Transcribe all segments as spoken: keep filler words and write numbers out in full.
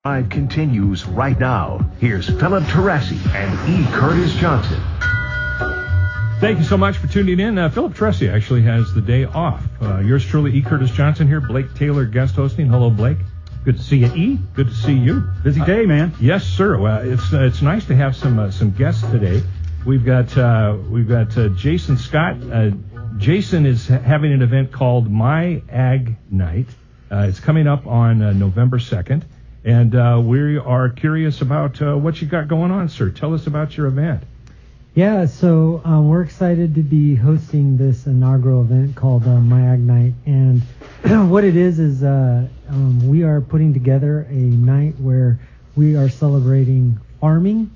Live continues right now. Here's Philip Teresi and E. Curtis Johnson. Thank you so much for tuning in. Uh, Philip Teresi actually has the day off. Uh, yours truly, E. Curtis Johnson here. Blake Taylor guest hosting. Hello, Blake. Good to see you, E. Good to see you. Busy day, man. Uh, yes, sir. Well, it's uh, it's nice to have some uh, some guests today. We've got uh, we've got uh, Jason Scott. Uh, Jason is ha- having an event called My Ag Night. Uh, it's coming up on uh, November second, and uh, we are curious about uh, what you got going on, sir. Tell us about your event. Yeah, so um, we're excited to be hosting this inaugural event called uh, My Ag Night, and what it is is uh, um, we are putting together a night where we are celebrating farming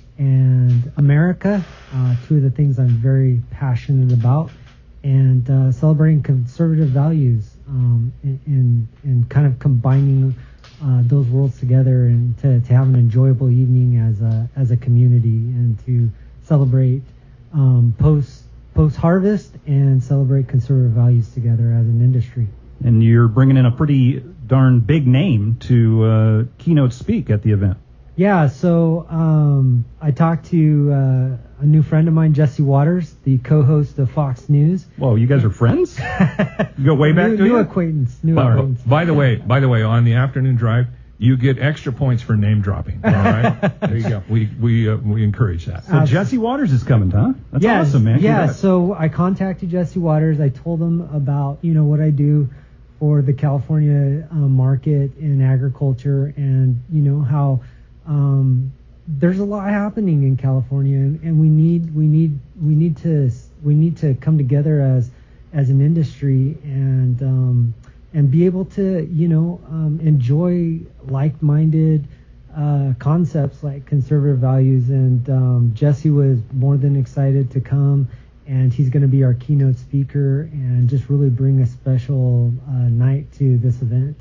and America, uh, two of the things I'm very passionate about, and uh, celebrating conservative values um, and, and, and kind of combining uh, those worlds together and to, to have an enjoyable evening as a, as a community and to celebrate um, post post harvest and celebrate conservative values together as an industry. And you're bringing in a pretty darn big name to uh, keynote speak at the event. Yeah, so um, I talked to uh, a new friend of mine, Jesse Waters, the co-host of Fox News. Whoa, you guys are friends? You go way back new, to new you? acquaintance. New by, acquaintance. By the way, by the way, on the afternoon drive, you get extra points for name dropping. All right, there you go. We we uh, we encourage that. So uh, Jesse Waters is coming, huh? That's yes, awesome, man. Yeah. Congrats. So I contacted Jesse Waters. I told him about you know what I do for the California uh, market in agriculture, and you know how um, there's a lot happening in California, and, and we need we need we need to we need to come together as as an industry and. Um, and be able to, you know, um, enjoy like-minded uh, concepts like conservative values. And um, Jesse was more than excited to come, and he's going to be our keynote speaker and just really bring a special uh, night to this event.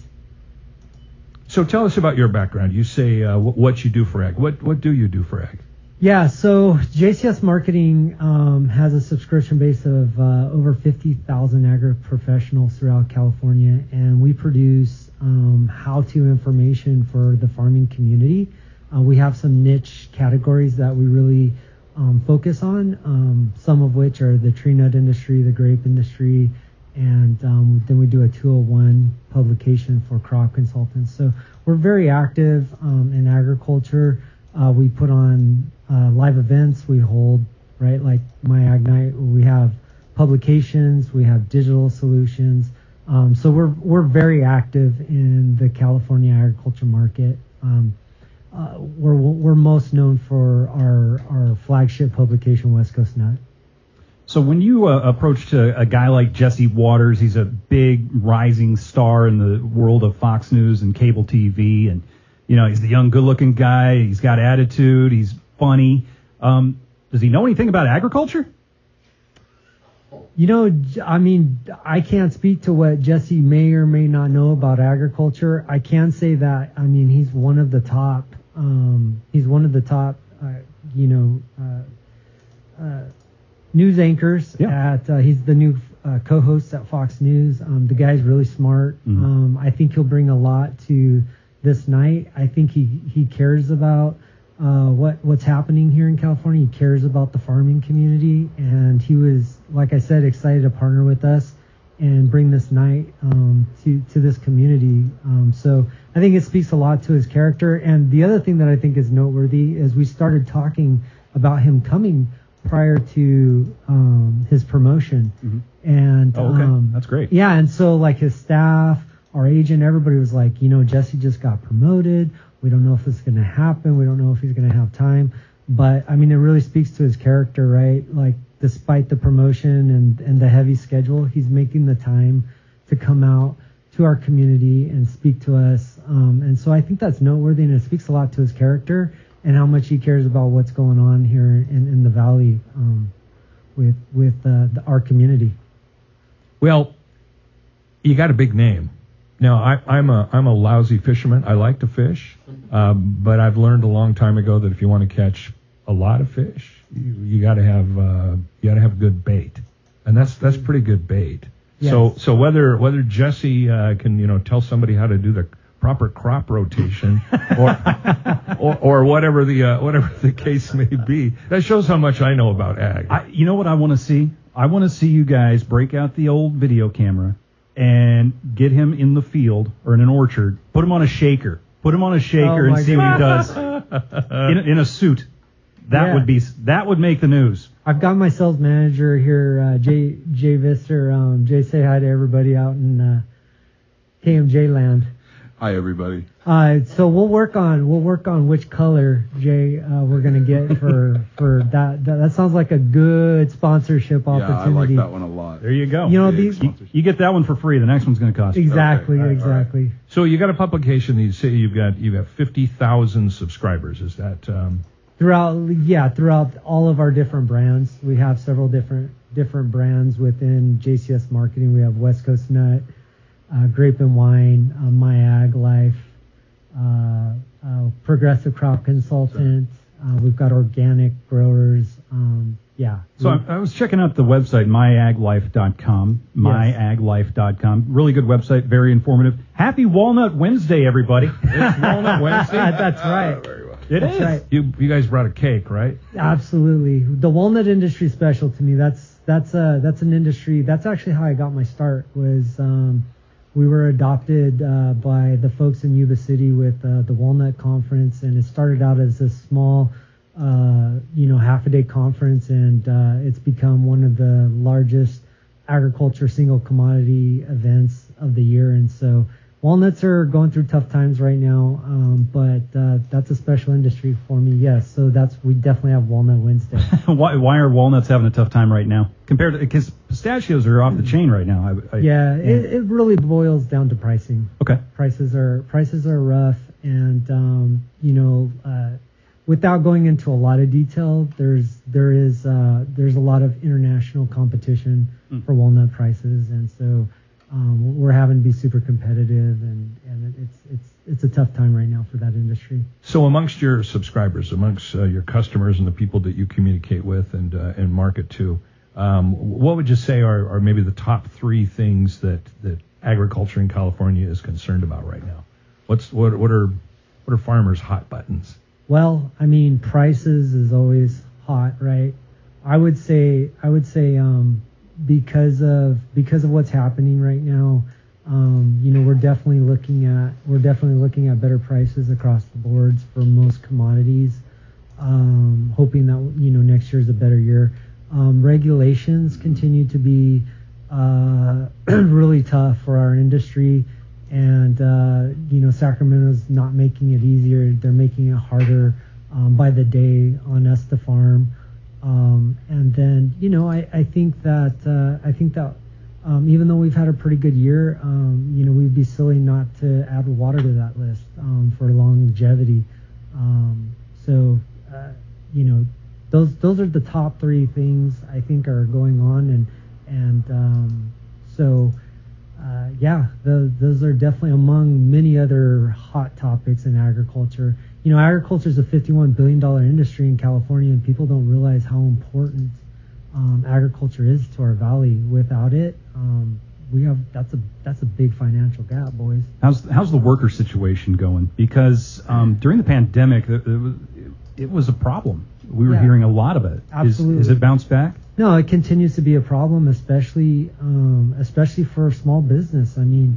So tell us about your background. You say uh, w- what you do for Ag. What what do you do for Ag? Yeah, so J C S Marketing um, has a subscription base of uh, over fifty thousand agri-professionals throughout California, and we produce um, how-to information for the farming community. Uh, we have some niche categories that we really um, focus on, um, some of which are the tree nut industry, the grape industry, and um, then we do a two oh one publication for crop consultants. So we're very active um, in agriculture. Uh, we put on uh, live events we hold, right, like My Ag Night. We have publications, we have digital solutions. Um, so we're we're very active in the California agriculture market. Um, uh, we're we're most known for our our flagship publication, West Coast Nut. So when you uh, approached a, a guy like Jesse Waters, he's a big rising star in the world of Fox News and cable T V, and you know, he's the young, good-looking guy. He's got attitude. He's funny. Um, does he know anything about agriculture? You know, I mean, I can't speak to what Jesse may or may not know about agriculture. I can say that, I mean, he's one of the top, um, he's one of the top, uh, you know, uh, uh, news anchors yeah. at, uh, he's the new uh, co-host at Fox News. Um, the guy's really smart. Mm-hmm. Um, I think he'll bring a lot to this night. I think he, he cares about uh, what what's happening here in California. He cares about the farming community, and he was, like I said, excited to partner with us and bring this night um, to to this community. Um, so I think it speaks a lot to his character. And the other thing that I think is noteworthy is we started talking about him coming prior to um, his promotion. Mm-hmm. And oh, okay, um, that's great. Yeah, and so like his staff, our agent, everybody was like, you know, Jesse just got promoted. We don't know if it's going to happen. We don't know if he's going to have time. But, I mean, it really speaks to his character, right? Like, despite the promotion and, and the heavy schedule, he's making the time to come out to our community and speak to us. Um, and so I think that's noteworthy, and it speaks a lot to his character and how much he cares about what's going on here in, in the Valley um, with, with uh, the, our community. Well, you got a big name. Now, I, I'm a I'm a lousy fisherman. I like to fish, um, but I've learned a long time ago that if you want to catch a lot of fish, you, you got to have uh, you got to have good bait, and that's that's pretty good bait. Yes. So so whether whether Jesse uh, can you know tell somebody how to do the proper crop rotation, or or, or whatever the uh, whatever the case may be. That shows how much I know about ag. I, you know what I want to see? I want to see you guys break out the old video camera and get him in the field or in an orchard. Put him on a shaker. Put him on a shaker Oh, and my see what he goodness. does in, a- in a suit. That Yeah. would be that would make the news. I've got my sales manager here, uh, Jay Jay Vister. Um, Jay, say hi to everybody out in uh, K M J land. Hi, everybody. Uh, so we'll work on we'll work on which color, Jay, uh, we're gonna get for for that, that. That sounds like a good sponsorship Yeah, I like opportunity. that one a lot. There you go. You know, Big these sponsorship. You get that one for free. The next one's going to cost you. exactly, Okay, all right, all right. exactly. So you got a publication that you say you've got you've got fifty thousand subscribers. Is that um, Throughout, yeah, throughout all of our different brands, we have several different different brands within J C S Marketing. We have West Coast Nut, uh, Grape and Wine, uh, My Ag Life, uh, uh, Progressive Crop Consultant. Uh, we've got organic growers. Um, yeah. So I, I was checking out the website, my ag life dot com, my ag life dot com. Really good website, very informative. Happy Walnut Wednesday, everybody. it's Walnut Wednesday? That's right. Very well. It That's is. right. You you guys brought a cake, right? Absolutely. The walnut industry is special to me. That's that's uh that's an industry. That's actually how I got my start. Was um, we were adopted uh, by the folks in Yuba City with uh, the Walnut Conference, and it started out as a small, uh, you know, half a day conference, and uh, it's become one of the largest agriculture single commodity events of the year. And so walnuts are going through tough times right now, um, but uh, that's a special industry for me. Yes, so that's we definitely have Walnut Wednesday. why, why are walnuts having a tough time right now? Compared to, because pistachios are off the chain right now. I, I, yeah, It, it really boils down to pricing. Okay. Prices are prices are rough, and um, you know, uh, without going into a lot of detail, there's there is uh, there's a lot of international competition Mm. for walnut prices, and so. Um, we're having to be super competitive, and, and it's it's it's a tough time right now for that industry. So amongst your subscribers, amongst uh, your customers and the people that you communicate with and uh, and market to, um, what would you say are, are maybe the top three things that, that agriculture in California is concerned about right now? What's what what are what are farmers' hot buttons? Well, I mean, prices is always hot, right? I would say I would say um, because of because of what's happening right now, um, you know, we're definitely looking at we're definitely looking at better prices across the boards for most commodities. Um, hoping that you know next year is a better year. Um, regulations continue to be uh, really tough for our industry, and uh, you know Sacramento's not making it easier; they're making it harder um, by the day on us to farm. Um, and then, you know, I, I think that uh, I think that um, even though we've had a pretty good year, um, you know, we'd be silly not to add water to that list um, for longevity. Um, so, uh, you know, those those are the top three things I think are going on, and and um, so uh, yeah, the, those are definitely among many other hot topics in agriculture. You know, agriculture is a fifty-one billion dollars industry in California, and people don't realize how important um, agriculture is to our valley. Without it, um, we have that's a that's a big financial gap, boys. How's how's the worker situation going? Because um, during the pandemic, it, it, was, it was a problem. We were Yeah. hearing a lot of it. Absolutely. Is, is it bounced back? No, it continues to be a problem, especially um, especially for small business. I mean,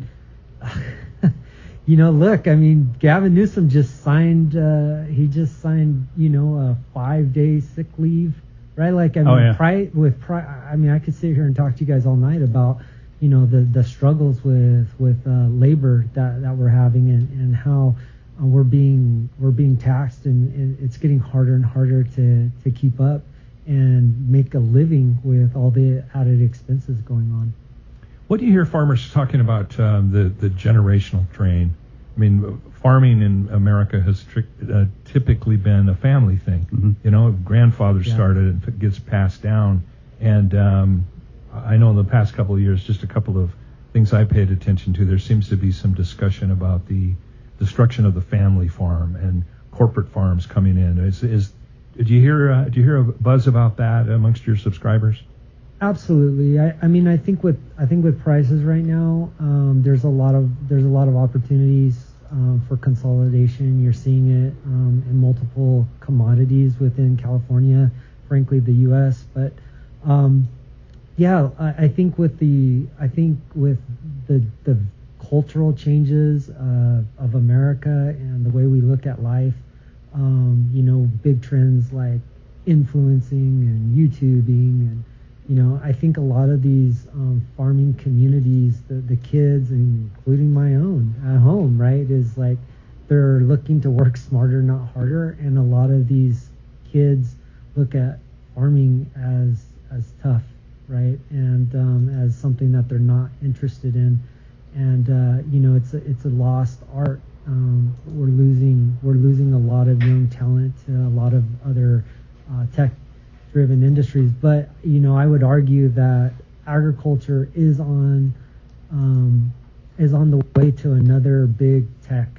you know, look, I mean, Gavin Newsom just signed. Uh, he just signed, you know, a five-day sick leave, right? Like, I mean, Oh, yeah. pri- with pri- I mean, I could sit here and talk to you guys all night about, you know, the the struggles with with uh, labor that that we're having, and and how uh, we're being we're being taxed, and, and it's getting harder and harder to to keep up and make a living with all the added expenses going on. What do you hear farmers talking about um, the the generational drain? I mean, farming in America has tri- uh, typically been a family thing. Mhm. You know, grandfather Yeah. started and it gets passed down. And um, I know in the past couple of years, just a couple of things I paid attention to, there seems to be some discussion about the destruction of the family farm and corporate farms coming in. Is, is do you hear uh, do you hear a buzz about that amongst your subscribers? Absolutely. I, I mean, I think with I think with prices right now, um, there's a lot of there's a lot of opportunities um, for consolidation. You're seeing it um, in multiple commodities within California, frankly, the U S. But um, yeah, I, I think with the I think with the the cultural changes uh, of America and the way we look at life, um, you know, big trends like influencing and YouTubing, and you know, I think a lot of these um, farming communities, the, the kids, including my own at home, right, is like they're looking to work smarter, not harder, and a lot of these kids look at farming as as tough, right, and um, as something that they're not interested in. And uh, you know, it's a, it's a lost art. Um, we're losing we're losing a lot of young talent to a lot of other uh, tech-driven industries. But you know, I would argue that agriculture is on um, is on the way to another big tech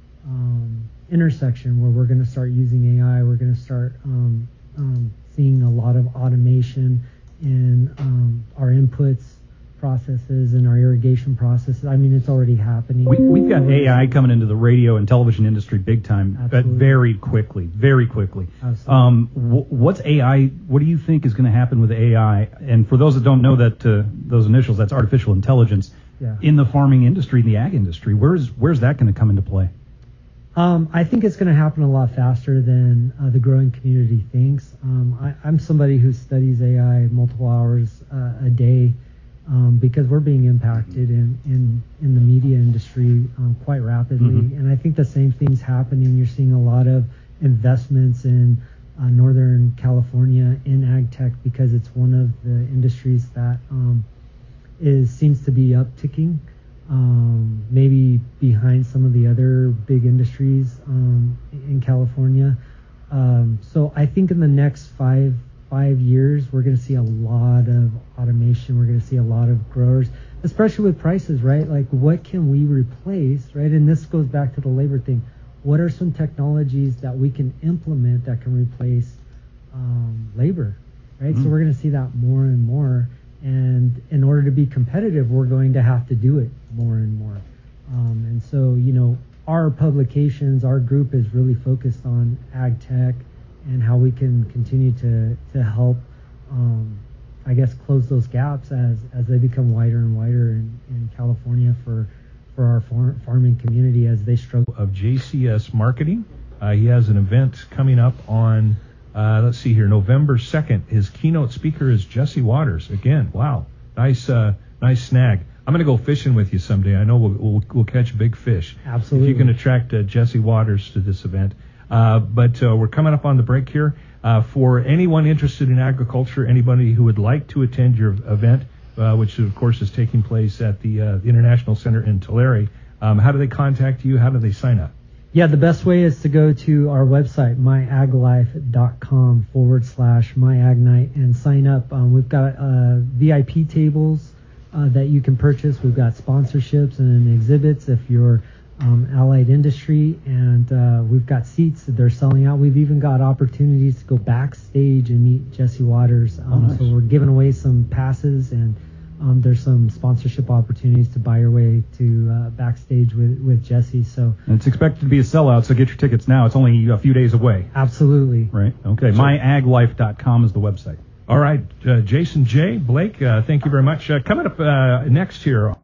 um, intersection where we're going to start using A I. We're going to start um, um, seeing a lot of automation in um, our inputs processes and our irrigation processes. I mean, it's already happening. We, we've got A I coming into the radio and television industry big time, but very quickly, very quickly. Absolutely. Um, wh- what's A I? What do you think is going to happen with A I? And for those that don't know that, uh, those initials, that's artificial intelligence. Yeah. In the farming industry, in the ag industry, where's where's that going to come into play? Um, I think it's going to happen a lot faster than uh, the growing community thinks. Um, I, I'm somebody who studies A I multiple hours uh, a day. Um, because we're being impacted in, in, in the media industry um, quite rapidly. Mm-hmm. And I think the same thing's happening. You're seeing a lot of investments in uh, Northern California in ag tech because it's one of the industries that um, is seems to be upticking, um, maybe behind some of the other big industries um, in California. Um, so I think in the next five five years, we're going to see a lot of automation. We're going to see a lot of growers, especially with prices, right? Like, what can we replace, right? And this goes back to the labor thing. What are some technologies that we can implement that can replace um, labor, right? Mm-hmm. So we're going to see that more and more. And in order to be competitive, we're going to have to do it more and more. Um, and so, you know, our publications, our group is really focused on ag tech and how we can continue to, to help, um, I guess, close those gaps as, as they become wider and wider in, in California for for our far, farming community as they struggle. Of J C S Marketing. Uh, he has an event coming up on, uh, let's see here, November second. His keynote speaker is Jesse Waters. Again, wow, nice uh, nice snag. I'm going to go fishing with you someday. I know we'll, we'll, we'll catch big fish. Absolutely. If you can attract uh, Jesse Waters to this event. Uh, but uh, we're coming up on the break here. Uh, for anyone interested in agriculture, anybody who would like to attend your event, uh, which of course is taking place at the, uh, the International Center in Tulare, um, how do they contact you? How do they sign up? Yeah, the best way is to go to our website, myaglife.com forward slash myagnite, and sign up. Um, we've got uh, V I P tables uh, that you can purchase. We've got sponsorships and exhibits if you're Um, allied industry, and uh, we've got seats that they're selling out. We've even got opportunities to go backstage and meet Jesse Waters. Um, oh, nice. So we're giving away some passes, and um, there's some sponsorship opportunities to buy your way to uh, backstage with, with Jesse. So and it's expected to be a sellout, so get your tickets now. It's only a few days away. Absolutely. Right. Okay. my ag life dot com is the website. All right. Uh, Jason J. Blake, uh, thank you very much. Uh, coming up uh, next here.